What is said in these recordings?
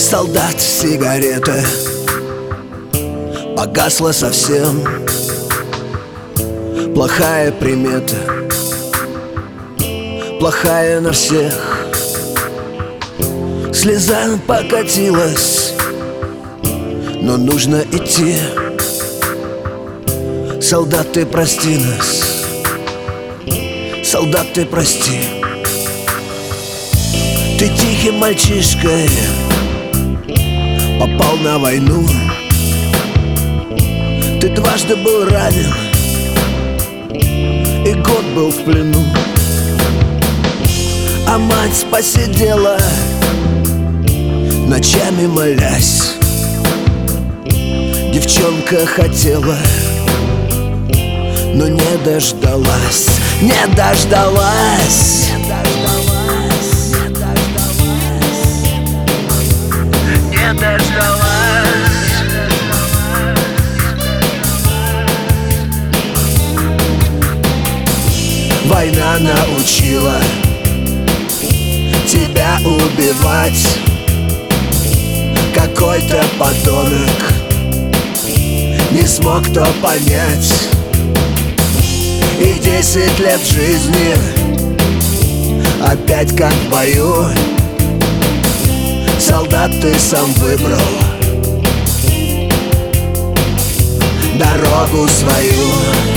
Солдат, сигарета погасла совсем. Плохая примета, плохая на всех. Слеза покатилась, но нужно идти. Солдат, ты прости нас, солдат, ты прости. Ты тихим мальчишкой попал на войну. Ты дважды был ранен и год был в плену. А мать посидела, ночами молясь. Девчонка хотела, но не дождалась. Не дождалась. Не дождалась. Война научила тебя убивать. Какой-то подонок не смог то понять. И 10 лет жизни опять как в бою. Солдат, ты сам выбрал дорогу свою.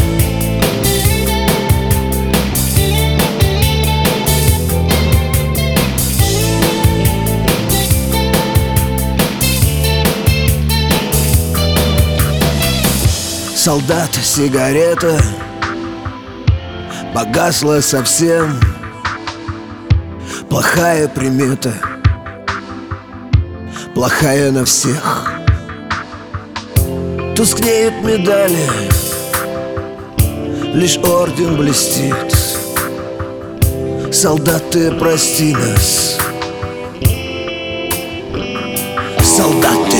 Солдат, сигарета погасла совсем. Плохая примета, плохая на всех. Тускнеют медали, лишь орден блестит. Солдат, ты прости нас, солдат.